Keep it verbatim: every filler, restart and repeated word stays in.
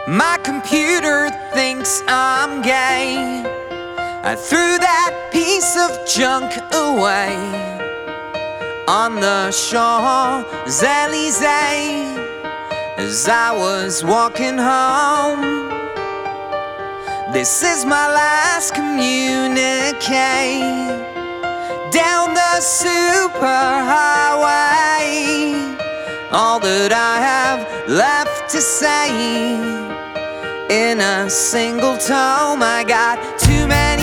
My computer thinks I'm gay. I threw that piece of junk away on the Champs-Elysees as I was walking home. This is my last communique down the superhighway. All that I have left to say in a single tome. I got too many